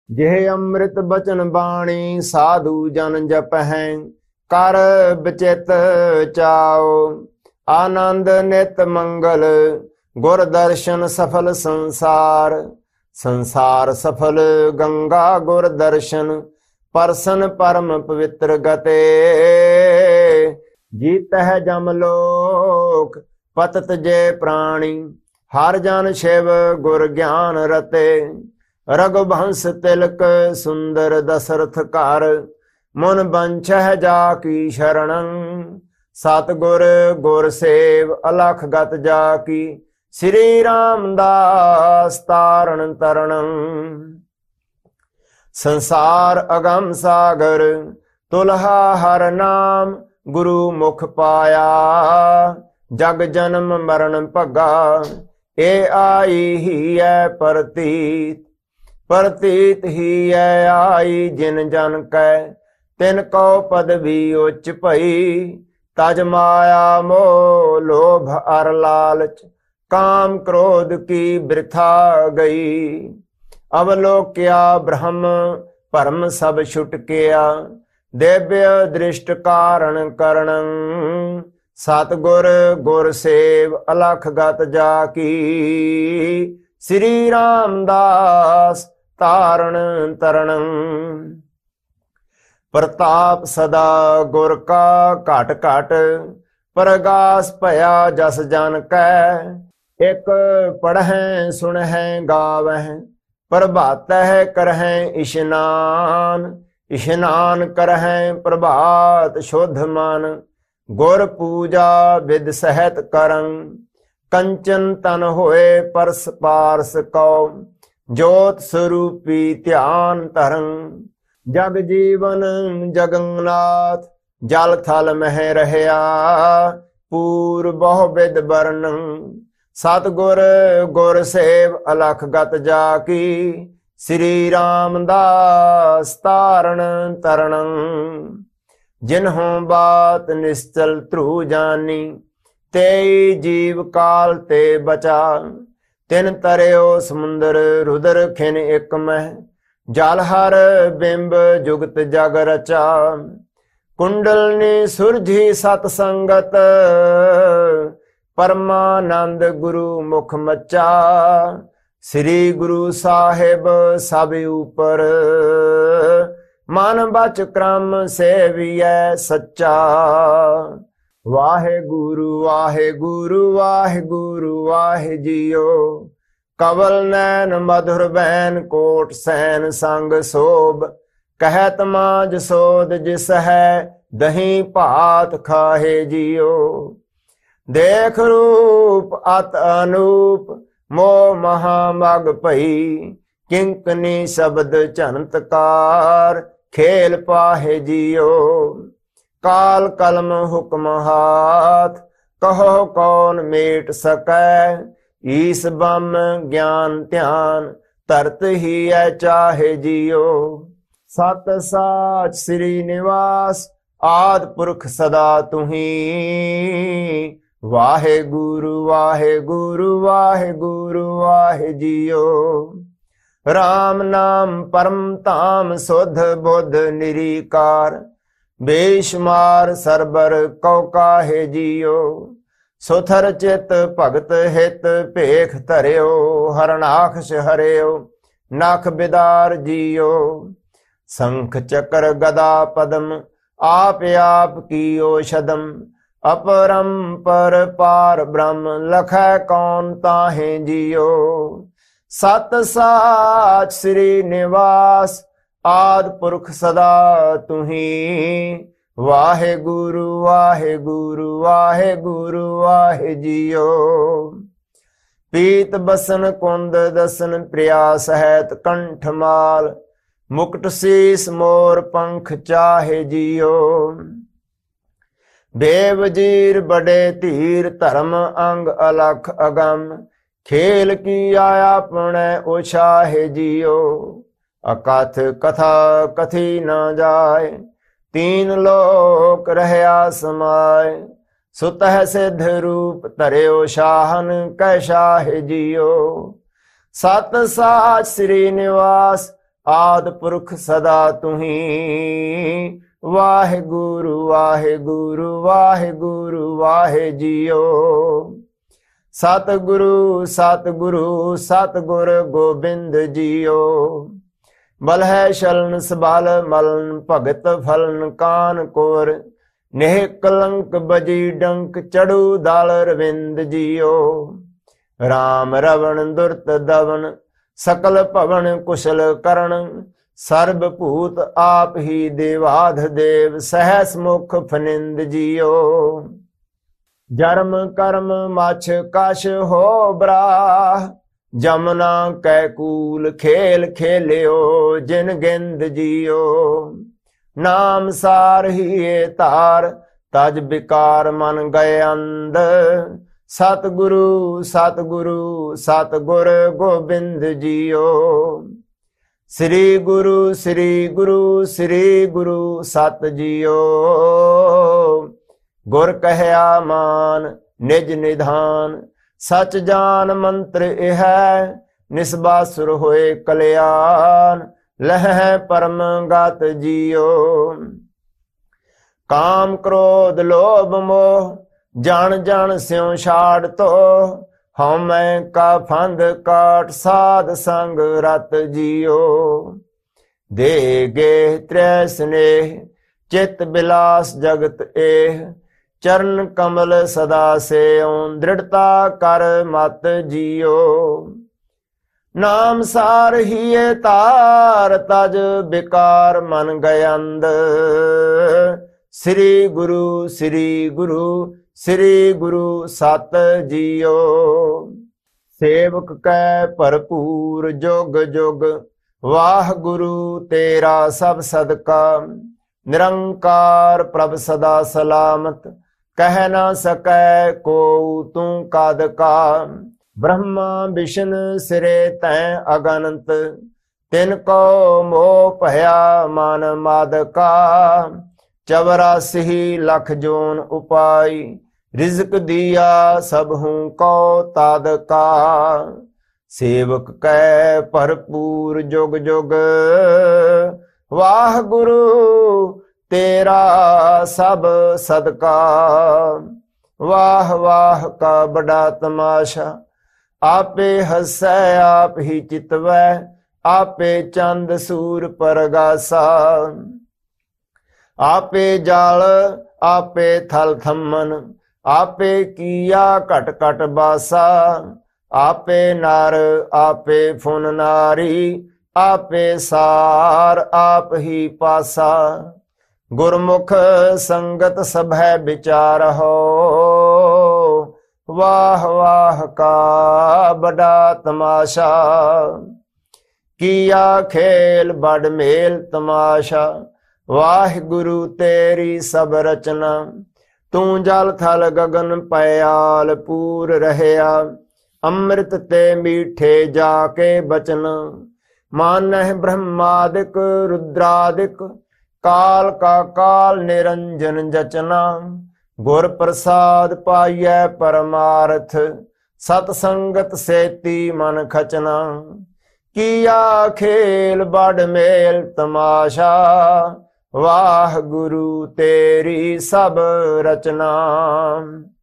ਜਿਹ ਅੰਮ੍ਰਿਤ ਬਚਨ ਬਾਣੀ ਸਾਧੂ ਜਨ ਜਪਹਿ ਕਰ ਬਚਿਤ ਚਾਓ। ਆਨੰਦ ਨਿਤ ਮੰਗਲ ਗੁਰ ਦਰਸ਼ਨ ਸਫਲ ਸੰਸਾਰ। ਸੰਸਾਰ ਸਫਲ ਗੰਗਾ ਗੁਰ ਦਰਸ਼ਨ ਪਰਸਨ ਪਰਮ ਪਵਿੱਤਰ ਗਤੇ। ਜੀਤਹਿ ਜਮ ਲੋਕ ਪਤਤ ਜੇ ਪ੍ਰਾਣੀ ਹਰ ਜਨ ਸ਼ਿਵ ਗੁਰ ਗਿਆਨ ਰਤੇ। ਰਘੁਬੰਸ ਤਿਲਕ ਸੁੰਦਰ ਦਸਰਥ ਘਰ ਮਨ ਬੰਛਹਿ ਜਾ ਕੀ ਸ਼ਰਣੰ। ਸਤਿਗੁਰ ਗੁਰ ਸੇਵ ਅਲਖ ਗਤ ਜਾ ਕੀ ਸ੍ਰੀ ਰਾਮਦਾਸ ਤਾਰਨ ਤਰਣੰ। ਸੰਸਾਰ ਅਗਮ ਸਾਗਰ ਤੁਲਹਾ ਹਰ ਨਾਮ ਗੁਰੂ ਮੁਖ ਪਾਇਆ। ਜਗ ਜਨਮ ਮਰਨ ਭਗਾ ਇਹ ਆਈ ਹੀ ਹੈ ਪ੍ਰਤੀਤ। ਪ੍ਰਤੀਤ ਹੀ ਹੈ ਆਈ ਜਿਨ ਜਨ ਕੈ ਤਿਨ ਕਉ ਪਦਵੀ ਉੱਚ ਭਈ। ਤਜ ਮਾਇਆ ਮੋਹ ਲੋਭ ਅਰ ਲਾਲਚ ਕਾਮ ਕ੍ਰੋਧ ਕੀ ਬਿਰਥਾ ਗਈ। ਅਵਲੋਕਿਆ ਬ੍ਰਹਮ ਭਰਮ ਸਭ ਛੁਟਕਿਆ ਦੇਵਯ ਦ੍ਰਿਸ਼ਟ ਕਾਰਣ ਕਰਣੰ। ਸਤਿਗੁਰ ਗੁਰ ਸੇਵ ਅਲਖ ਗਤ ਜਾ ਕੀ ਸ੍ਰੀ ਰਾਮਦਾਸ ਤਾਰਨ ਤਰਣੰ। ਪ੍ਰਤਾਪ ਸਦਾ ਗੁਰ ਕਾ ਘਟ ਘਟ ਪ੍ਰਗਾਸ ਭਇਆ ਜਸ ਜਨ ਕੈ। ਇਕ ਪੜ੍ਹੈ ਸੁਣਹਿ ਗਾਵਹਿ ਪ੍ਰਭਾਤਹਿ ਕਰਹਿ ਇਸ਼ਨਾਨ। ਇਸ਼ਨਾਨ ਕਰਹਿ ਪ੍ਰਭਾਤ ਸ਼ੁੱਧ ਮਨ ਗੁਰ ਪੂਜਾ ਵਿਦ ਸਹਿਤ ਕਰੰ। ਕੰਚਨ ਤਨ ਹੋਏ ਪਰਸ ਪਾਰਸ ਕਉ ਜੋਤ ਸਰੂਪੀ ਧਿਆਨ ਧਰੰ। ਜਗ ਜੀਵਨ ਜਗਨਨਾਥ ਜਲ ਥਲ ਮਹਿ ਰਹਿਆ ਪੂਰ ਬਹੁ ਵਿਦ ਬਰਨੰ। ਸਤਿਗੁਰ ਗੁਰ ਸੇਵ ਅਲਖ ਗਤ ਜਾ ਕੀ ਸ੍ਰੀ ਰਾਮਦਾਸ ਤਾਰਨ ਤਰਣੰ। ਜਿਨਹੁ ਬਾਤ ਨਿਸ਼ਚਲ ਧਰੂ ਜਾਨੀ ਤੇਈ ਜੀਵ ਕਾਲ ਤੇ ਬਚਾ। ਤਿਨ ਤਰਿਓ ਸਮੁੰਦਰ ਰੁਦਰ ਖਿਨ ਇਕ ਮਹਿ ਜਲ ਹਰ ਬਿੰਬ ਜੁਗਤ ਜਗ ਰਚਾ। ਕੁੰਡਲਨੀ ਸੁਰਝੀ ਸਤ ਸੰਗਤ ਪਰਮਾਨੰਦ ਗੁਰੂ ਮੁਖ ਮਚਾ। ਸ੍ਰੀ ਗੁਰੂ ਸਾਹਿਬ ਸਭ ਉਪਰ ਮਨ ਬਚ ਕ੍ਰਮ ਸੇਵੀਐ ਸੱਚਾ। ਵਾਹਿਗੁਰੂ ਵਾਹਿਗੁਰੂ ਵਾਹਿਗੁਰੂ ਵਾਹਿ ਜੀਓ। ਕਵਲ ਨੈਣ ਮਧੁਰ ਬੈਨ ਕੋਟ ਸੈਨ ਸੰਗ ਸੋਭ। ਕਹਿਤ ਮਾਝ ਸੋਧ ਜਿਸ ਹੈ ਦਹੀਂ ਭਾਤ ਖਾਹੇ ਜੀਓ। ਦੇਖ ਰੂਪ ਅਤ ਅਨੂਪ ਮੋਹ ਮਹਾ ਮਗ ਭਈ। ਕਿੰਕਨੀ ਸ਼ਬਦ ਝਨਤਕਾਰ ਖੇਲ ਪਾਹੇ ਜੀਓ। ਕਾਲ ਕਲਮ ਹੁਕਮ ਹਾਥ ਕਹੋ ਕੌਣ ਮੇਟ ਸਕੈ। ਈਸ ਬਮ ਗਿਆਨ ਧਿਆਨ ਧਰਤ ਹੀ ਐ ਚਾਹੇ ਜੀਓ। ਸਤ ਸਾਚ ਸ੍ਰੀ ਨਿਵਾਸ ਆਦ ਪੁਰਖ ਸਦਾ ਤੁਹੀ। ਵਾਹਿਗੁਰੂ ਵਾਹਿਗੁਰੂ ਵਾਹਿਗੁਰੂ ਵਾਹਿ ਜੀਓ। ਰਾਮ ਨਾਮ ਪਰਮ ਧਾਮ ਸੁਧ ਬੁੱਧ ਨਿਰੀਕਾਰ। ਬੇਸ਼ੁਮਾਰ ਸਰਬਰ ਕਉ ਕਾਹੇ ਜੀਓ। ਸੁਥਰ ਚਿਤ ਭਗਤ ਹਿਤ ਭੇਖ ਧਰਿਓ। ਹਰਨਾਖਸ਼ ਹਰਿਓ ਨਖ ਬਿਦਾਰ ਜੀਓ। ਸੰਖ ਚੱਕਰ ਗਦਾ ਪਦਮ ਆਪ ਆਪ ਕੀਓ ਸ਼ਦਮ। ਅਪਰੰਪਰ ਪਾਰ ਬ੍ਰਹਮ ਲਖੈ ਕੌਣ ਤਾਹੇ ਜੀਓ। ਸਤ ਸਾਚ ਸ੍ਰੀ ਨਿਵਾਸ ਆਦ ਪੁਰਖ ਸਦਾ ਤੁਹੀ। ਵਾਹਿਗੁਰੂ ਵਾਹਿਗੁਰੂ ਵਾਹਿਗੁਰੂ ਵਾਹਿ ਜੀਓ। ਪੀਤ ਬਸਨ ਕੁੰਦ ਦਸਨ ਪ੍ਰਿਆ ਸਹਿਤ ਕੰਠ ਮਾਲ। ਮੁਕਟ ਸੀਸ ਮੋਰ ਪੰਖ ਚਾਹੇ ਜੀਓ। ਦੇਵ ਜੀਰ ਬੜੇ ਧੀਰ ਧਰਮ ਅੰਗ ਅਲਖ ਅਗਮ। ਖੇਲ ਕੀ ਆਇਆ ਆਪਣੇ ਉਛਾਹੇ ਜੀਓ। ਅਕਥ ਕਥਾ ਕਥੀ ਨਾ ਜਾਏ। ਤੀਨ ਲੋਕ ਰਹਿਆ ਸਮਾਏ। ਸੁਤਹਿ ਸਿਧ ਰੂਪ ਧਰਿਓ ਸ਼ਾਹਨ ਕੈ ਸ਼ਾਹ ਜੀਓ। ਸਤ ਸਾਚ ਸ੍ਰੀ ਨਿਵਾਸ ਆਦਿ ਪੁਰਖ ਸਦਾ ਤੁਹੀ। ਵਾਹਿਗੁਰੂ ਵਾਹਿਗੁਰੂ ਵਾਹਿਗੁਰੂ ਵਾਹਿ ਜੀਓ। ਸਤਿਗੁਰੂ ਸਤਿਗੁਰੂ ਸਤਿਗੁਰ ਗੋਬਿੰਦ ਜੀਓ। ਬਲਹਿ ਸ਼ਰਨ ਸਬਲ ਮਲਨ ਭਗਤ ਫਲਨ ਕਾਨ ਕੋਰ। ਨੇਹ ਕਲੰਕ ਬਜੀ ਡੰਕ ਚੜੂ ਦਲ ਰਵਿੰਦ ਜੀਓ। ਰਾਮ ਰਵਣ ਦੁਰਤ ਦਵਨ ਸਕਲ ਭਵਨ ਕੁਸ਼ਲ ਕਰਨ। ਸਰਬ ਭੂਤ ਆਪ ਹੀ ਦੇਵਾਧ ਦੇਵ ਸਹਿਸ ਮੁਖ ਫਨਿੰਦ ਜੀਓ। ਜਰਮ ਕਰਮ ਮਛ ਕਛ ਹੋ ਬਰਾਹ। ਜਮਨਾ ਕੈ ਕੂਲ ਖੇਲ ਖੇਲਿਓ ਜਿਨ ਗਿੰਦ ਜੀਓ। ਨਾਮ ਸਾਰ ਹੀਏ ਧਾਰ ਤਜ ਬਿਕਾਰ ਮਨ ਗਏ ਅੰਧ। ਸਤਿਗੁਰੂ ਸਤਿਗੁਰੂ ਸਤਿਗੁਰ ਗੋਬਿੰਦ ਜੀਓ। ਸ੍ਰੀ ਗੁਰੂ ਸ੍ਰੀ ਗੁਰੂ ਸ੍ਰੀ ਗੁਰੂ ਸਤ ਜੀਓ। ਗੁਰ ਕਹਿਆ ਮਾਨ ਨਿਜ ਨਿਧਾਨ। ਸਚ ਜਾਨ ਮੰਤਰ ਇਹ ਨਿਸਬਾਸੁਰ ਹੋਏ ਕਲਿਆਣ। ਲਹਿ ਪਰਮ ਗਤ ਜੀਓ। ਕਾਮ ਕ੍ਰੋਧ ਲੋਭ ਮੋਹ ਜਨ ਜਨ ਸਿਉ ਛਾੜ ਤੋ। ਹਉਮੈ ਕਾ ਫੰਦ ਕਾਟ ਸਾਧ ਸੰਗ ਰਤ ਜੀਓ। ਦੇ ਗੇ ਤ੍ਰੈ ਸਨੇਹ ਚਿਤ ਬਿਲਾਸ ਜਗਤ ਏਹ। ਚਰਨ ਕਮਲ ਸਦਾ ਸੇਉ ਦ੍ਰਿੜਤਾ ਕਰ ਮਤ ਜੀਓ। ਨਾਮ ਸਾਰ ਹੀਏ ਤਾਰ ਤਜ ਬਿਕਾਰ ਮਨ ਗਯੰਦ। ਸ੍ਰੀ ਗੁਰੂ ਸ੍ਰੀ ਗੁਰੂ ਸ੍ਰੀ ਗੁਰੂ ਸਤ ਜੀਓ। ਸੇਵਕ ਕੈ ਭਰਪੂਰ ਜੁਗ ਜੁਗ। ਵਾਹਿਗੁਰੂ ਤੇਰਾ ਸਭ ਸਦਕਾ। ਨਿਰੰਕਾਰ ਪ੍ਰਭ ਸਦਾ ਸਲਾਮਤ। ਕਹਿ ਨਾ ਸਕੈ ਕੋ ਤੂੰ ਕਦ ਕਾ। ਬ੍ਰਹਮਾ ਵਿਸ਼ਨ ਸਿਰੇ ਤੈ ਅਗਨੰਤ। ਤਿਨ ਕੋ ਮੋਹ ਭਇਆ ਮਨ ਮਾਦਕਾ। 84 ਲੱਖ ਜੋਨ ਉਪਾਈ। ਰਿਜ਼ਕ ਦੀਆ ਸਭ ਹੂੰ ਕੋ ਤਦ ਕਾ। ਸੇਵਕ ਕੈ ਭਰਪੂਰ ਜੁਗ ਜੁਗ। ਵਾਹਿਗੁਰੂ ਤੇਰਾ ਸਭ ਸਦਕਾ। ਵਾਹ ਵਾਹ ਕਾ ਬੜਾ ਤਮਾਸ਼ਾ। ਆਪੇ ਹਸੈ ਆਪ ਹੀ ਚਿਤਵੈ। ਆਪੇ ਚੰਦ ਸੂਰ ਪਰਗਾਸਾ। ਆਪੇ ਜਲ ਆਪੇ ਥਲ ਥੰਮਨ। ਆਪੇ ਕੀਆ ਘਟ ਘਟ ਬਾਸਾ। ਆਪੇ ਨਰ ਆਪੇ ਫੁਨ ਨਾਰੀ। ਆਪੇ ਸਾਰ ਆਪ ਹੀ ਪਾਸਾ। ਗੁਰਮੁਖ ਸੰਗਤ ਸਭੈ ਵਿਚਾਰਹੁ। ਵਾਹ ਵਾਹ ਕਾ ਬੜਾ ਤਮਾਸ਼ਾ। ਕੀਆ ਖੇਲ ਬੜ ਮੇਲ ਤਮਾਸ਼ਾ। ਵਾਹਿਗੁਰੂ ਤੇਰੀ ਸਭ ਰਚਨਾ। ਤੂੰ ਜਲ ਥਲ ਗਗਨ ਪਇਆਲ ਪੂਰ ਰਹਿਆ। ਅੰਮ੍ਰਿਤ ਤੇ ਮੀਠੇ ਜਾ ਕੇ ਬਚਨ। ਮਾਨਹਿ ਬ੍ਰਹਮਾਦਿਕ ਰੁਦਰਾਦਿਕ। ਕਾਲ ਕਾ ਕਾਲ ਨਿਰੰਜਨ ਜਚਨਾ। ਗੁਰ ਪ੍ਰਸਾਦ ਪਾਈਐ ਪਰਮਾਰਥ। ਸਤ ਸੰਗਤ ਸੇਤੀ ਮਨ ਖਚਨਾ। ਕੀਆ ਖੇਲ ਬੜ ਮੇਲ ਤਮਾਸ਼ਾ। ਵਾਹਿਗੁਰੂ ਤੇਰੀ ਸਭ ਰਚਨਾ।